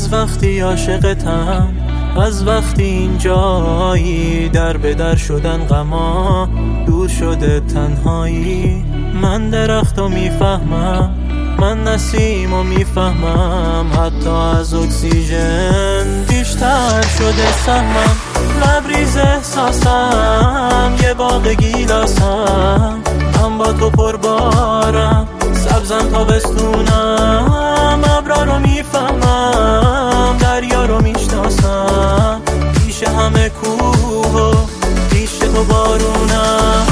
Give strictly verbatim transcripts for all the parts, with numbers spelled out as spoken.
از وقتی عاشقتم، از وقتی اینجایی، در به در شدن غما، دور شده تنهایی. من درختو میفهمم، من نسیمو میفهمم، حتی از اکسیژن بیشتر شده سهمم. لبریز احساسم، یه باغ گیلاسم، من با تو پربارم، سبزم تابستونم. ابرا رو میفهمم، دریا رو میشناسم، پیش همه کوه و پیش تو بارونم.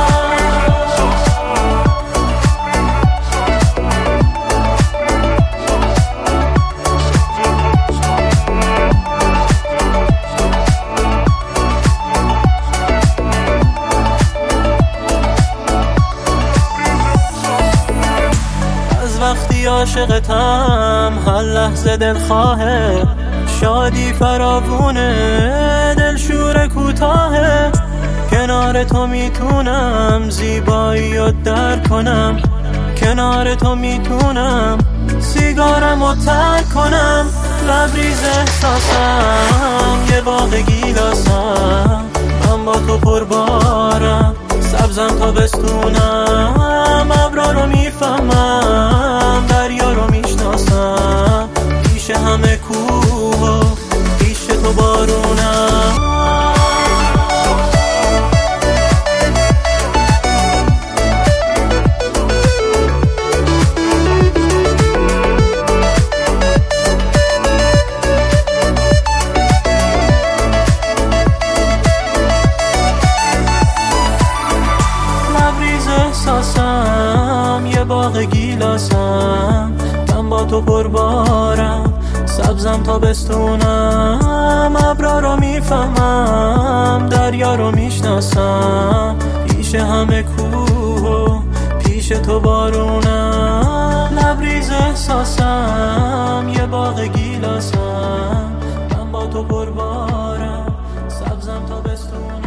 وقتی عاشقتم، هر لحظه دلخواهه، شادی فراوونه، دلشور کوتاهه. کنار تو میتونم زیبایی رو درک کنم، کنار تو میتونم سیگارم رو ترک کنم. لبریز احساسم، یه باغ گیلاسم، من با تو پربارم، سبزم تابستونم. ابرا رو میفهمم، دریا رو میشناسم، پیش همه کوه و پیش تو بارونم. احساسم، یه باغ گیلاسم، من با تو پربارم، سبزم تابستونم. ابرا رو میفهمم، دریا رو میشناسم، پیش همه کوه و پیش تو بارونم. لبریز احساسم، یه باغ گیلاسم، من با تو پربارم، سبزم تابستونم.